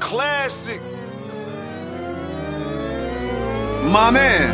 classic. My man.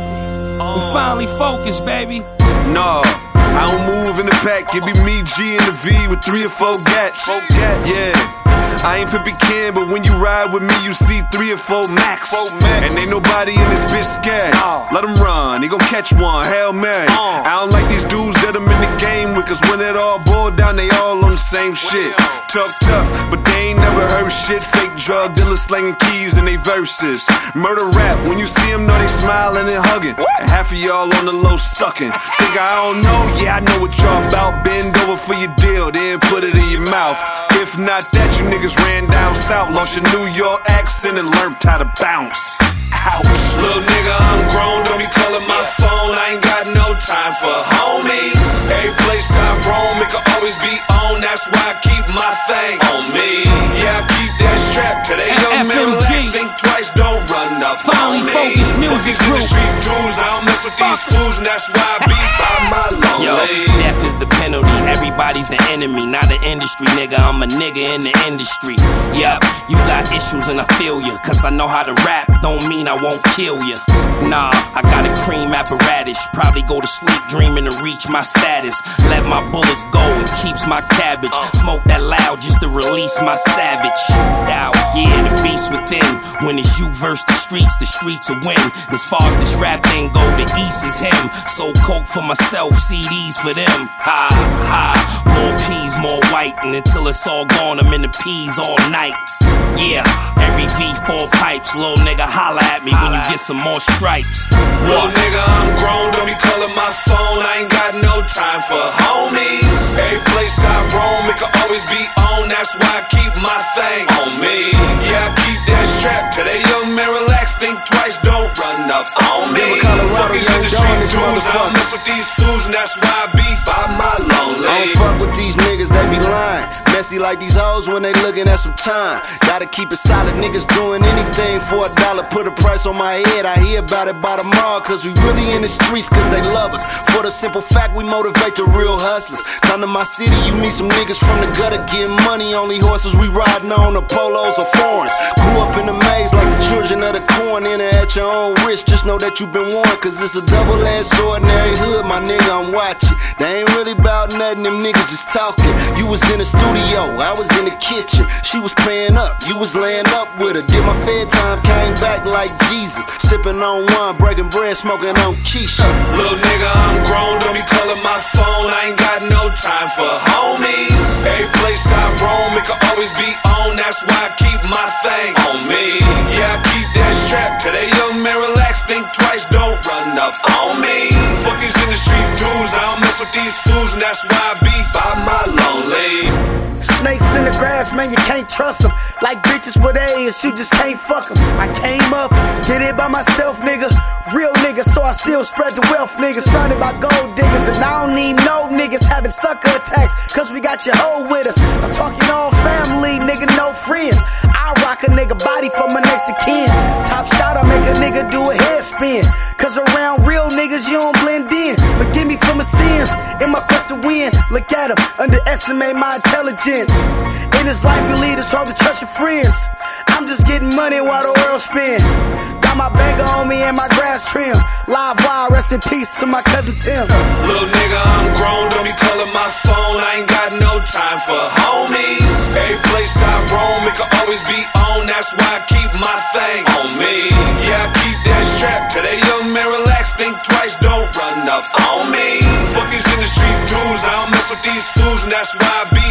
We finally focused, baby. No, I don't move in the pack. It be me, G, and the V with 3 or 4 gats. Yeah. I ain't Pippi Ken, but when you ride with me, you see 3 or 4 max. And ain't nobody in this bitch scared. Let him run, he gon' catch one, Hail Mary. I don't like these dudes that I'm in the game with, cause when it all boiled down, they all on the same shit. Talk tough, but they ain't never heard shit. Fake drug dealers slanging keys in they verses. Murder rap, when you see them, know they smiling and hugging. And half of y'all on the low sucking. Think I don't know? Yeah, I know what y'all about. Bend over for your deal, then put it in your mouth. If not that, you niggas ran down south, lost your New York accent and learned how to bounce. Ouch. Little nigga, I'm grown, don't be calling my phone. I ain't got no time for homies. Every place I roam, it can always be on. That's why I keep my thing on me. Yeah, I keep that strap to they young men. Relax, think twice, don't run up. Finally focused music group. Street dudes, I don't mess with these fools, and that's why I be by my lonely. Yo, death is the penalty. Everybody's the enemy, not an industry nigga. I'm a nigga in the industry. Yup, you got issues and I feel ya. Cause I know how to rap, don't mean I won't kill ya. Nah, I got a cream apparatus. Probably go to sleep dreaming to reach my status. Let my bullets go, it keeps my cabbage. Smoke that loud just to release my savage. Now, yeah, the beast within. When it's you versus the streets will win. As far as this rap thing go, the east is him. Sold coke for myself, CDs for them. Ha, ha, more peas, more white. And until it's all gone, I'm in the peas all night. Yeah, every V4 pipes. Little nigga holla at me when you get some more stripes. Little nigga, I'm grown, don't be calling my phone. I ain't got no time for homies. Every place I roam, it can always be on. That's why I keep my thing on me. Yeah, I keep that strap to they young men. Relax, think twice, don't run up on me. Fuck these industry dudes, I don't mess with these fools, and that's why I be by my lonely. I don't fuck with these niggas, they be lying. Messy like these hoes when they looking at some time. Gotta keep it solid, niggas doing anything for $1. Put a price on my head, I hear about it by tomorrow. Cause we really in the streets cause they love us. For the simple fact we motivate the real hustlers. Come to my city, you meet some niggas from the gutter getting money. Only horses we riding on the polos or foreigns. Grew up in the maze like the children of the corn. Enter at your own risk, just know that you've been warned. Cause it's a double-edged sword in every hood, my nigga, I'm watching. They ain't really about nothing, them niggas is talking. You was in the studio, I was in the kitchen. She was paying up, you was laying up with her. Did my fair time, came back like Jesus. Sipping on wine, breaking bread, smoking on Keisha. Little nigga, I'm grown, don't be calling my phone. I ain't got no time for homies. Every place I roam, it can always be on. That's why I keep my thing on me. Yeah, I keep that strap to they young men. Relax, think twice, don't run up on me. Fuck these industry dudes, I don't mess with these fools, and that's why I be by my lonely. Snakes in the grass, man, you can't trust them. Like bitches with A's, you just can't fuck them. I came up, did it by myself, nigga. Real nigga, so I still spread the wealth, niggas. Surrounded by gold diggers, and I don't need no niggas having sucker attacks, cause we got your hoe with us. I'm talking all family, nigga, no friends. I rock a nigga body for my next of kin. Top shot, I make a nigga do a head spin. Cause around real niggas, you don't blend in. Forgive me for my sins, in my quest to win. Look at them, underestimate my intelligence. In this life we lead, it's hard to trust your friends. I'm just getting money while the world spin. Got my banger on me and my grass trim. Live wire, rest in peace to my cousin Tim. Little nigga, I'm grown, don't be calling my phone. I ain't got no time for homies. Every place I roam, it can always be on. That's why I keep my thing on me. Yeah, I keep that strap to they young men. Relax, think twice, don't run up on me. Fuck these industry dudes, I don't mess with these fools, and that's why I be